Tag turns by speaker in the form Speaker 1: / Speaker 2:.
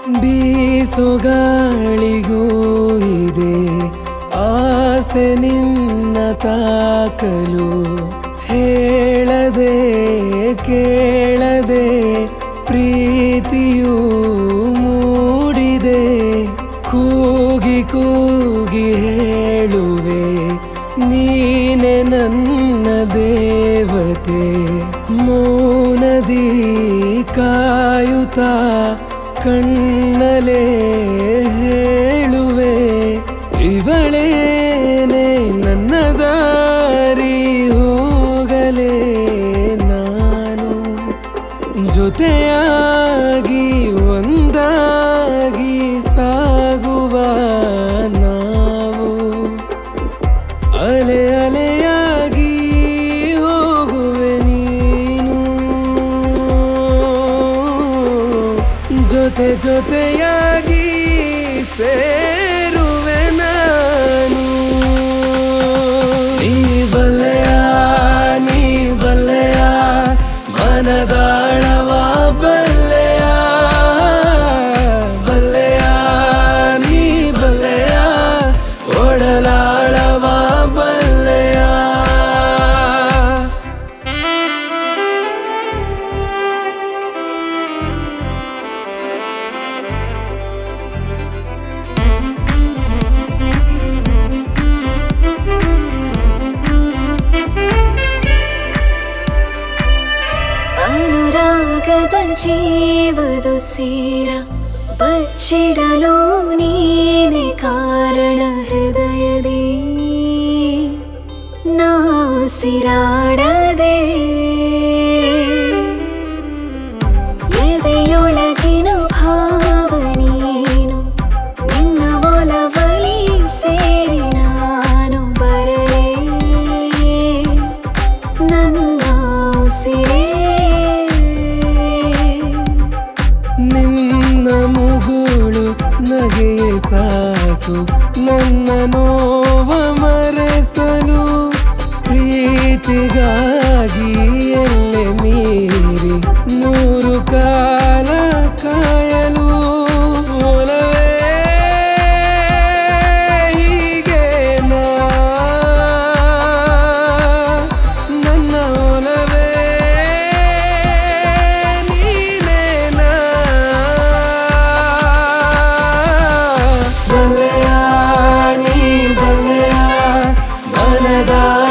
Speaker 1: ಬೀಸೋ ಗಾಳಿಗೂ ಇದೆ ಆಸೆ ನಿನ್ನ ತಾಕಲು. ಹೇಳದೆ ಕೇಳದೆ ಪ್ರೀತಿಯೂ ಮೂಡಿದೆ. ಕೂಗಿ ಕೂಗಿ ಹೇಳುವೆ ನೀನೆ ನನ್ನ ದೇವತೆ. ಮೌನದಿ ಕಾಯುತ್ತಾ ಕಣ್ಣಲೇ ಹೇಳುವೆ ಇವಳೇನೆ ನನ್ನ ದಾರಿ ಹೋಗಲೇ ನಾನು. ಜೊತೆಯಾಗಿ ಒಂದಾಗಿ ಸಾಗುವ ನಾವು. ಅಲೆ ಅಲೆಯಾಗಿ ಹೋಗುವೆ ನೀನು. ಜೊತೆ ಜೊತೆಯಾಗಿ ಸೇರುವೆ ನಾನು. ನೀ ಬಲ್ಲೆಯ ನೀ ಬಲ್ಲೆಯ ಮನದಾಳವ ಬಲ್ಲೆಯ. ಬಲ್ಲೆಯ ನೀ ಬಲ್ಲೆಯ ಒಡಲಾಳವ ಬಲ್ಲೆಯ.
Speaker 2: ಅನುರಾಗದ ಜೀವದು ಸೇರ ಬಚ್ಚಿಡಲು ನೀನೆ ಕಾರಣ. ಹೃದಯದಿ ನಾಸಿರಾಡದೆ ಎದೆಯೊಳಗಿನ ಭಾವ ನೀನು. ನಿನ್ನ ಒಲವಲಿ ಸೇರಿ ನಾನು ಬರಲೇ ನನ್ನ ಉಸಿರೇ.
Speaker 1: ನಿನ್ನ ಮುಗುಳು ನಗೆಯೇ ಸಾಕು ನನ್ನ ನೋವ ಮರೆಸಲು. ಪ್ರೀತಿಗಾಗಿ ಎಲ್ಲೆ ಮೀರಿ ನೂರು ಕಾಲ ಕಾಯಲು. ಒಲವೇ ಹೀಗೇನಾ ನನ್ನ ಒಲವೇ ನೀನೇನಾ. ಬಲ್ಲೆಯ ನೀ ಬಲ್ಲೆಯ ಮನದ